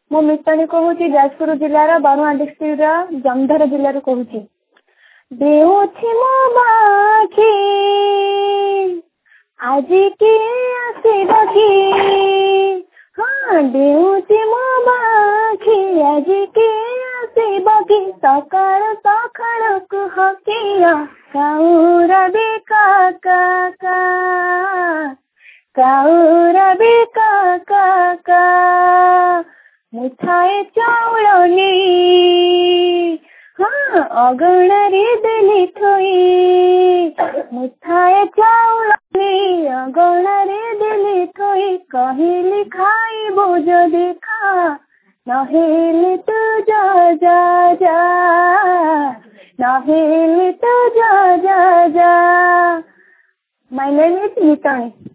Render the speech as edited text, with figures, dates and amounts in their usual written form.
मो मितानी कहूँ जाजपुर जिलार बरुआ डिस्ट्रिक्ट जमधर जिले रू कहूँ। देउछि मो बाखी आज के आसिब कि हाँ देउछि मो बाखी आज के आसिब कि सकाळ सकाळ कुह किया काउरा बे काका काउरा बे काका मुठाए चाउलनी हाँ अगण रे देली थोई मुठाए चाउलनी अगण रे देली थोई कहिली खाइबो जदि खा नहेले तू जा जा जा नहेले तू जा जा जा। My name is Mitani.